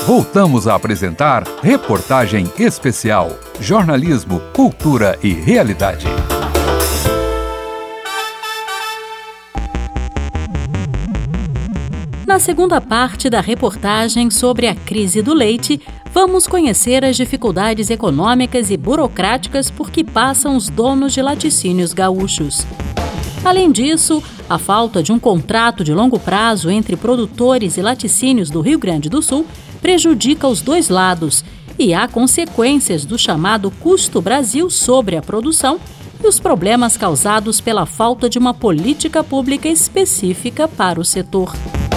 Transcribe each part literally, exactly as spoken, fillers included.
Voltamos a apresentar Reportagem Especial. Jornalismo, cultura e realidade. Na segunda parte da reportagem sobre a crise do leite, vamos conhecer as dificuldades econômicas e burocráticas por que passam os donos de laticínios gaúchos. Além disso, a falta de um contrato de longo prazo entre produtores e laticínios do Rio Grande do Sul prejudica os dois lados e há consequências do chamado Custo Brasil sobre a produção e os problemas causados pela falta de uma política pública específica para o setor.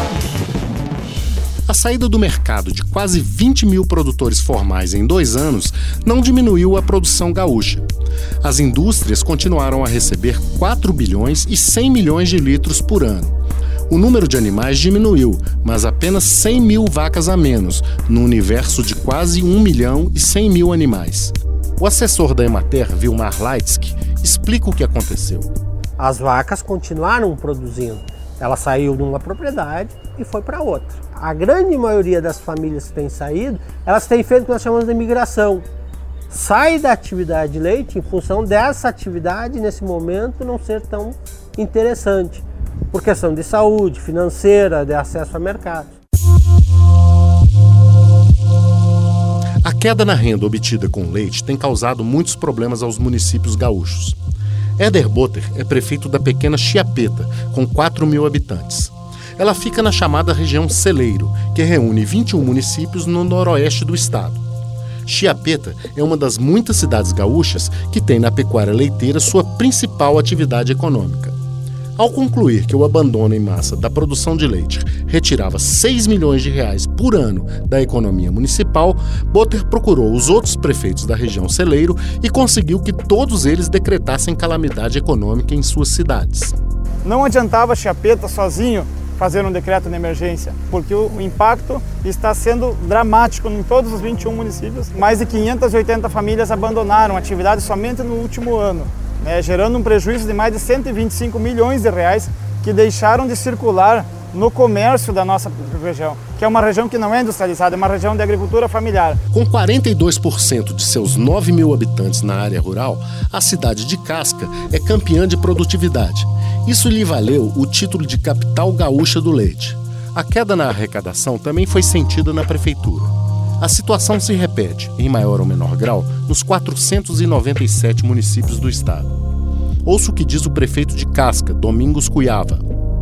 A saída do mercado de quase vinte mil produtores formais em dois anos não diminuiu a produção gaúcha. As indústrias continuaram a receber quatro bilhões e cem milhões de litros por ano. O número de animais diminuiu, mas apenas cem mil vacas a menos, no universo de quase um milhão e cem mil animais. O assessor da Emater, Vilmar Leitsky, explica o que aconteceu. As vacas continuaram produzindo. Ela saiu de uma propriedade e foi para outra. A grande maioria das famílias que têm saído, elas têm feito o que nós chamamos de migração. Sai da atividade de leite em função dessa atividade, nesse momento, não ser tão interessante, por questão de saúde, financeira, de acesso a mercado. A queda na renda obtida com leite tem causado muitos problemas aos municípios gaúchos. Éder Botter é prefeito da pequena Chiapeta, com quatro mil habitantes. Ela fica na chamada região Celeiro, que reúne vinte e um municípios no noroeste do estado. Chiapeta é uma das muitas cidades gaúchas que tem na pecuária leiteira sua principal atividade econômica. Ao concluir que o abandono em massa da produção de leite retirava seis milhões de reais por ano da economia municipal, Botter procurou os outros prefeitos da região Celeiro e conseguiu que todos eles decretassem calamidade econômica em suas cidades. Não adiantava Chiapeta sozinho fazer um decreto de emergência, porque o impacto está sendo dramático em todos os vinte e um municípios. Mais de quinhentas e oitenta famílias abandonaram a atividade somente no último ano, né, gerando um prejuízo de mais de cento e vinte e cinco milhões de reais que deixaram de circular no comércio da nossa região, que é uma região que não é industrializada, é uma região de agricultura familiar. Com quarenta e dois por cento de seus nove mil habitantes na área rural, a cidade de Casca é campeã de produtividade. Isso lhe valeu o título de capital gaúcha do leite. A queda na arrecadação também foi sentida na prefeitura. A situação se repete, em maior ou menor grau, nos quatrocentos e noventa e sete municípios do estado. Ouça o que diz o prefeito de Casca, Domingos Cuiava.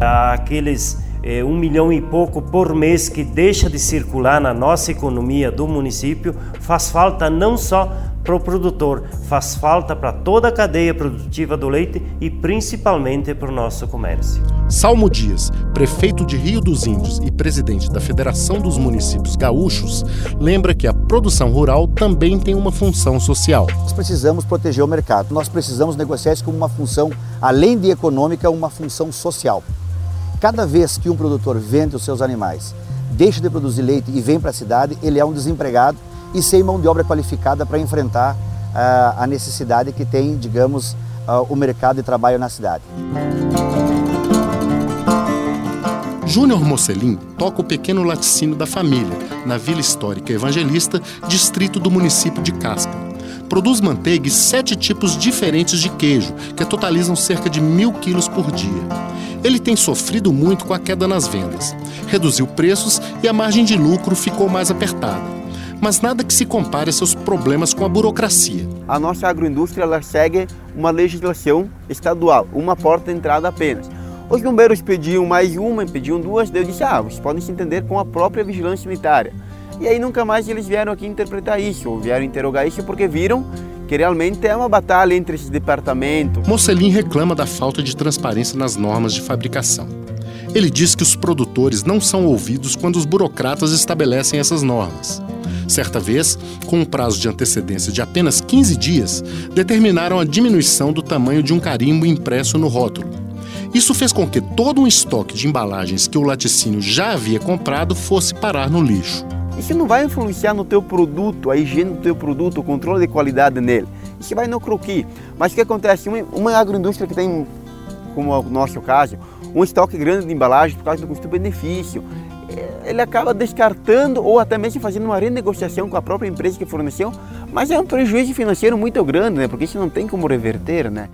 Aqueles é, um milhão e pouco por mês que deixa de circular na nossa economia do município faz falta não só para o produtor, faz falta para toda a cadeia produtiva do leite e principalmente para o nosso comércio. Salmo Dias, prefeito de Rio dos Índios e presidente da Federação dos Municípios Gaúchos, lembra que a produção rural também tem uma função social. Nós precisamos proteger o mercado, nós precisamos negociar isso como uma função, além de econômica, uma função social. Cada vez que um produtor vende os seus animais, deixa de produzir leite e vem para a cidade, ele é um desempregado e sem mão de obra qualificada para enfrentar uh, a necessidade que tem, digamos, uh, o mercado de trabalho na cidade. Júnior Mocelin toca o pequeno laticínio da família, na Vila Histórica Evangelista, distrito do município de Casca. Produz manteiga e sete tipos diferentes de queijo, que totalizam cerca de mil quilos por dia. Ele tem sofrido muito com a queda nas vendas. Reduziu preços e a margem de lucro ficou mais apertada. Mas nada que se compare a seus problemas com a burocracia. A nossa agroindústria ela segue uma legislação estadual, uma porta de entrada apenas. Os bombeiros pediam mais uma, pediam duas, eu disse, ah, vocês podem se entender com a própria vigilância sanitária. E aí nunca mais eles vieram aqui interpretar isso, ou vieram interrogar isso, porque viram que realmente é uma batalha entre esses departamentos. Mocelin reclama da falta de transparência nas normas de fabricação. Ele diz que os produtores não são ouvidos quando os burocratas estabelecem essas normas. Certa vez, com um prazo de antecedência de apenas quinze dias, determinaram a diminuição do tamanho de um carimbo impresso no rótulo. Isso fez com que todo um estoque de embalagens que o laticínio já havia comprado fosse parar no lixo. Isso não vai influenciar no teu produto, a higiene do teu produto, o controle de qualidade nele. Isso vai no croquis. Mas o que acontece? Uma, uma agroindústria que tem, como é o nosso caso, um estoque grande de embalagens por causa do custo-benefício, ele acaba descartando ou até mesmo fazendo uma renegociação com a própria empresa que forneceu, mas é um prejuízo financeiro muito grande, né? Porque isso não tem como reverter, né?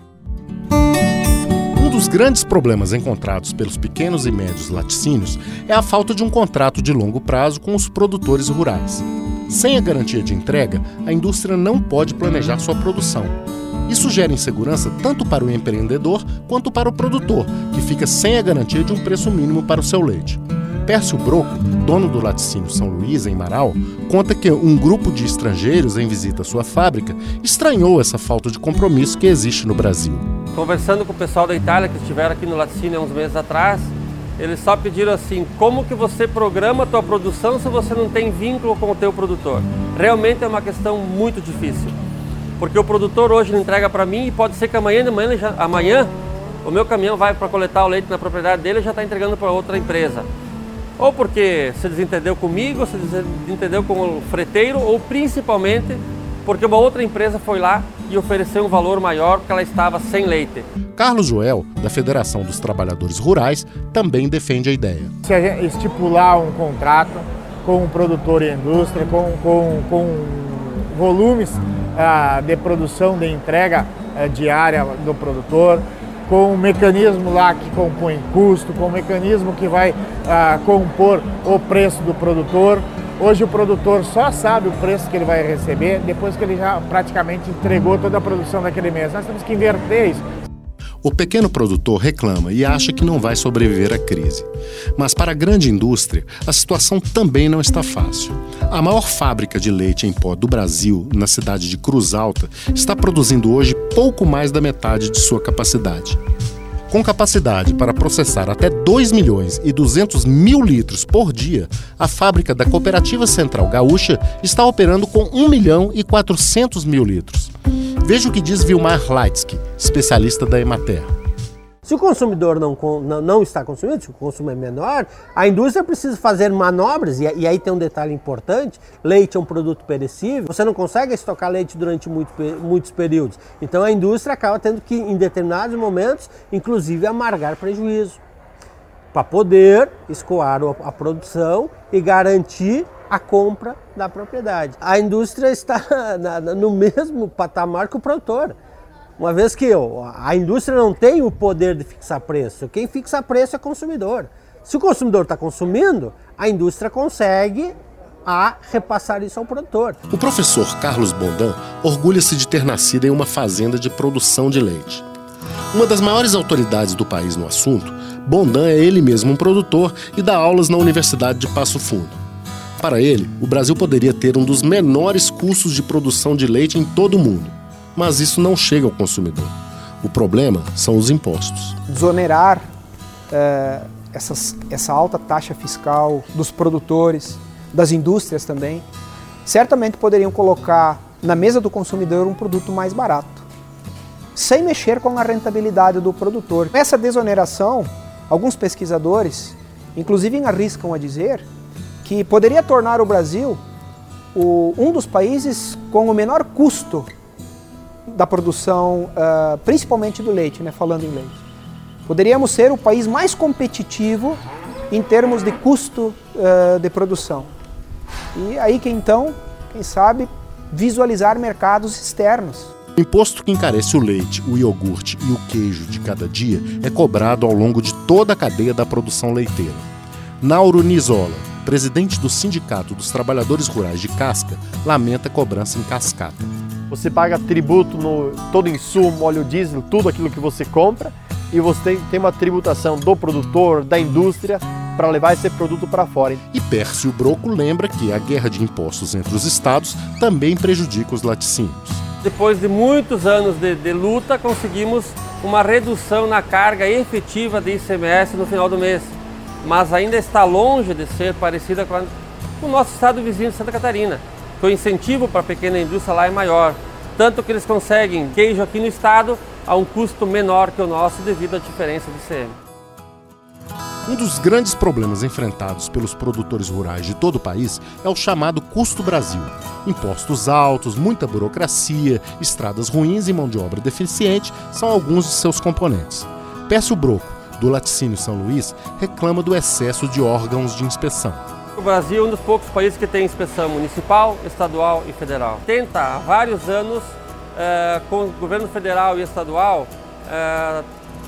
Um dos grandes problemas encontrados pelos pequenos e médios laticínios é a falta de um contrato de longo prazo com os produtores rurais. Sem a garantia de entrega, a indústria não pode planejar sua produção. Isso gera insegurança tanto para o empreendedor quanto para o produtor, que fica sem a garantia de um preço mínimo para o seu leite. Pércio Broco, dono do laticínio São Luís, em Marau, conta que um grupo de estrangeiros em visita à sua fábrica estranhou essa falta de compromisso que existe no Brasil. Conversando com o pessoal da Itália que estiveram aqui no laticínio há uns meses atrás, eles só pediram assim, como que você programa a tua produção se você não tem vínculo com o teu produtor? Realmente é uma questão muito difícil, porque o produtor hoje não entrega para mim e pode ser que amanhã, amanhã, já, amanhã o meu caminhão vai para coletar o leite na propriedade dele e já está entregando para outra empresa. Ou porque se desentendeu comigo, se desentendeu com o freteiro, ou principalmente porque uma outra empresa foi lá e ofereceu um valor maior porque ela estava sem leite. Carlos Joel, da Federação dos Trabalhadores Rurais, também defende a ideia. Se a gente estipular um contrato com o produtor e a indústria, com, com, com volumes ah, de produção, de entrega ah, diária do produtor, com um mecanismo lá que compõe custo, com um mecanismo que vai ah, compor o preço do produtor. Hoje o produtor só sabe o preço que ele vai receber depois que ele já praticamente entregou toda a produção daquele mês. Nós temos que inverter isso. O pequeno produtor reclama e acha que não vai sobreviver à crise. Mas para a grande indústria, a situação também não está fácil. A maior fábrica de leite em pó do Brasil, na cidade de Cruz Alta, está produzindo hoje pouco mais da metade de sua capacidade. Com capacidade para processar até dois milhões e duzentos mil litros por dia, a fábrica da Cooperativa Central Gaúcha está operando com um milhão e quatrocentos mil litros. Veja o que diz Vilmar Leitzky, especialista da Emater. Se o consumidor não, não, não está consumindo, se o consumo é menor, a indústria precisa fazer manobras, e, e aí tem um detalhe importante, leite é um produto perecível, você não consegue estocar leite durante muito, muitos períodos. Então a indústria acaba tendo que, em determinados momentos, inclusive amargar prejuízo, para poder escoar a produção e garantir a compra da propriedade. A indústria está na, no mesmo patamar que o produtor. Uma vez que a indústria não tem o poder de fixar preço, quem fixa preço é o consumidor. Se o consumidor está consumindo, a indústria consegue a repassar isso ao produtor. O professor Carlos Bondan orgulha-se de ter nascido em uma fazenda de produção de leite. Uma das maiores autoridades do país no assunto, Bondan é ele mesmo um produtor e dá aulas na Universidade de Passo Fundo. Para ele, o Brasil poderia ter um dos menores custos de produção de leite em todo o mundo. Mas isso não chega ao consumidor. O problema são os impostos. Desonerar é, essas, essa alta taxa fiscal dos produtores, das indústrias também, certamente poderiam colocar na mesa do consumidor um produto mais barato, sem mexer com a rentabilidade do produtor. Essa desoneração, alguns pesquisadores, inclusive arriscam a dizer que poderia tornar o Brasil o, um dos países com o menor custo da produção, uh, principalmente do leite, né, falando em leite. Poderíamos ser o país mais competitivo em termos de custo uh, de produção. E aí que então, quem sabe, visualizar mercados externos. O imposto que encarece o leite, o iogurte e o queijo de cada dia é cobrado ao longo de toda a cadeia da produção leiteira. Nauro Nizola, presidente do Sindicato dos Trabalhadores Rurais de Casca, lamenta a cobrança em cascata. Você paga tributo no todo insumo, óleo diesel, tudo aquilo que você compra, e você tem, tem uma tributação do produtor, da indústria, para levar esse produto para fora. E Pércio Broco lembra que a guerra de impostos entre os estados também prejudica os laticínios. Depois de muitos anos de, de luta, conseguimos uma redução na carga efetiva de I C M S no final do mês, mas ainda está longe de ser parecida com, a, com o nosso estado vizinho de Santa Catarina. O incentivo para a pequena indústria lá é maior, tanto que eles conseguem queijo aqui no estado a um custo menor que o nosso devido à diferença do I C M. Um dos grandes problemas enfrentados pelos produtores rurais de todo o país é o chamado custo Brasil. Impostos altos, muita burocracia, estradas ruins e mão de obra deficiente são alguns de seus componentes. Pércio Broco, do Laticínio São Luís, reclama do excesso de órgãos de inspeção. O Brasil é um dos poucos países que tem inspeção municipal, estadual e federal. Tenta há vários anos, é, com o governo federal e estadual, é,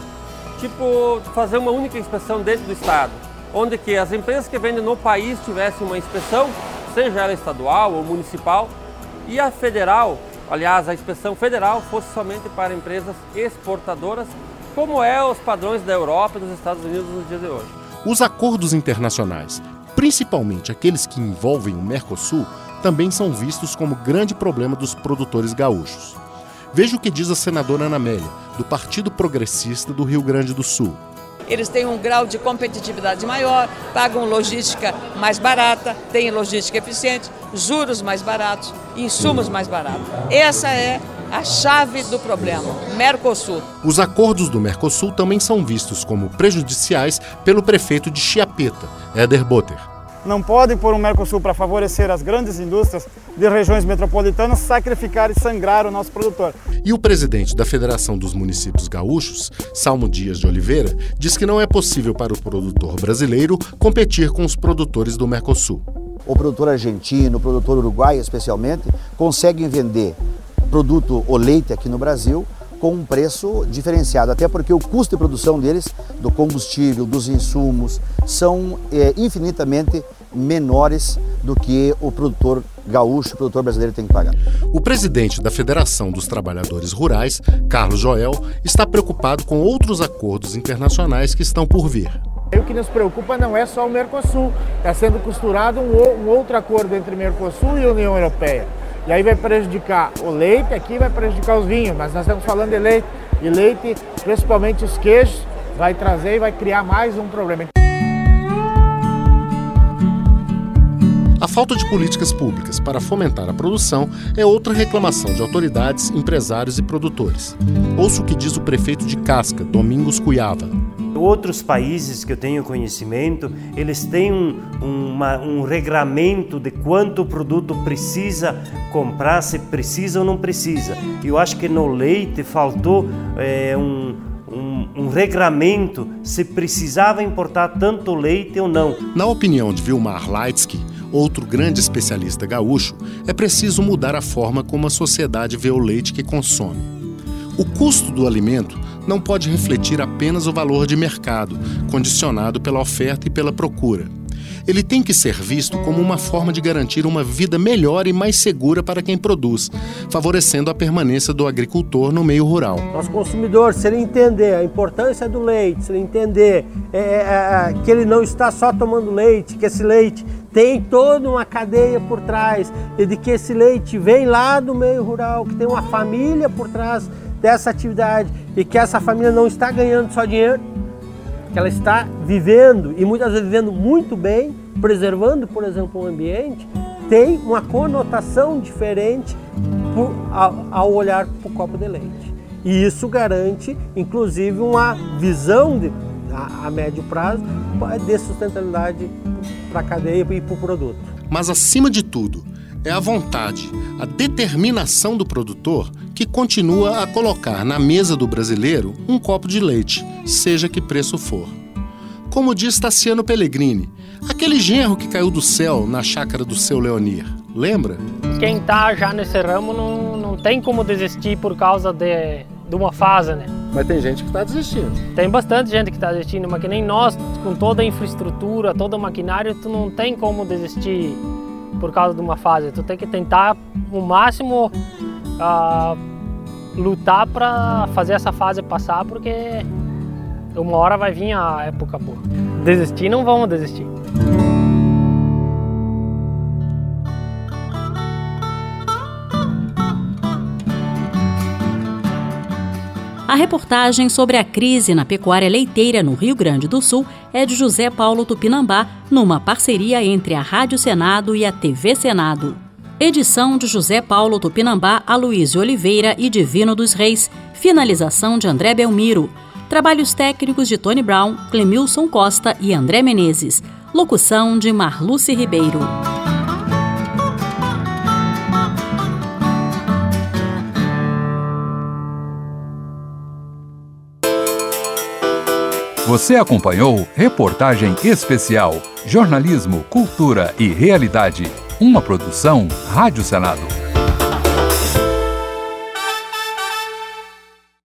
tipo, fazer uma única inspeção dentro do estado, onde que as empresas que vendem no país tivessem uma inspeção, seja ela estadual ou municipal, e a federal, aliás, a inspeção federal fosse somente para empresas exportadoras, como é os padrões da Europa e dos Estados Unidos nos dias de hoje. Os acordos internacionais, principalmente aqueles que envolvem o Mercosul, também são vistos como grande problema dos produtores gaúchos. Veja o que diz a senadora Ana Amélia, do Partido Progressista do Rio Grande do Sul. Eles têm um grau de competitividade maior, pagam logística mais barata, têm logística eficiente, juros mais baratos, insumos mais baratos. Essa é a chave do problema, Mercosul. Os acordos do Mercosul também são vistos como prejudiciais pelo prefeito de Chiapeta, Éder Botter. Não podem pôr um Mercosul para favorecer as grandes indústrias de regiões metropolitanas, sacrificar e sangrar o nosso produtor. E o presidente da Federação dos Municípios Gaúchos, Salmo Dias de Oliveira, diz que não é possível para o produtor brasileiro competir com os produtores do Mercosul. O produtor argentino, o produtor uruguaio especialmente, conseguem vender produto, o leite aqui no Brasil, com um preço diferenciado, até porque o custo de produção deles, do combustível, dos insumos, são é, infinitamente menores do que o produtor gaúcho, o produtor brasileiro tem que pagar. O presidente da Federação dos Trabalhadores Rurais, Carlos Joel, está preocupado com outros acordos internacionais que estão por vir. O que nos preocupa não é só o Mercosul, está sendo costurado um, um outro acordo entre Mercosul e União Europeia. E aí vai prejudicar o leite, aqui vai prejudicar os vinhos, mas nós estamos falando de leite. E leite, principalmente os queijos, vai trazer e vai criar mais um problema. A falta de políticas públicas para fomentar a produção é outra reclamação de autoridades, empresários e produtores. Ouça o que diz o prefeito de Casca, Domingos Cuiava. Outros países que eu tenho conhecimento, eles têm um, uma, um regramento de quanto o produto precisa comprar, se precisa ou não precisa. Eu acho que no leite faltou é, um, um, um regramento se precisava importar tanto leite ou não. Na opinião de Vilmar Leitsky, outro grande especialista gaúcho, é preciso mudar a forma como a sociedade vê o leite que consome. O custo do alimento não pode refletir apenas o valor de mercado, condicionado pela oferta e pela procura. Ele tem que ser visto como uma forma de garantir uma vida melhor e mais segura para quem produz, favorecendo a permanência do agricultor no meio rural. Nosso consumidor, se ele entender a importância do leite, se ele entender é, é, que ele não está só tomando leite, que esse leite tem toda uma cadeia por trás, e de que esse leite vem lá do meio rural, que tem uma família por trás dessa atividade e que essa família não está ganhando só dinheiro, que ela está vivendo e muitas vezes vivendo muito bem, preservando, por exemplo, o ambiente, tem uma conotação diferente por, ao, ao olhar para o copo de leite. E isso garante, inclusive, uma visão de, a, a médio prazo de sustentabilidade para a cadeia e para o produto. Mas, acima de tudo, é a vontade, a determinação do produtor que continua a colocar na mesa do brasileiro um copo de leite, seja que preço for. Como diz Tassiano Pellegrini, aquele genro que caiu do céu na chácara do seu Leonir, lembra? Quem está já nesse ramo não, não tem como desistir por causa de, de uma fase, né? Mas tem gente que está desistindo. Tem bastante gente que está desistindo, mas que nem nós, com toda a infraestrutura, todo o maquinário, tu não tem como desistir por causa de uma fase. Tu tem que tentar o máximo uh, lutar para fazer essa fase passar, porque uma hora vai vir a época boa. Desistir não vamos desistir. A reportagem sobre a crise na pecuária leiteira no Rio Grande do Sul é de José Paulo Tupinambá, numa parceria entre a Rádio Senado e a T V Senado. Edição de José Paulo Tupinambá, Aloysio Oliveira e Divino dos Reis. Finalização de André Belmiro. Trabalhos técnicos de Tony Brown, Clemilson Costa e André Menezes. Locução de Marluce Ribeiro. Você acompanhou Reportagem Especial, Jornalismo, Cultura e Realidade. Uma produção Rádio Senado.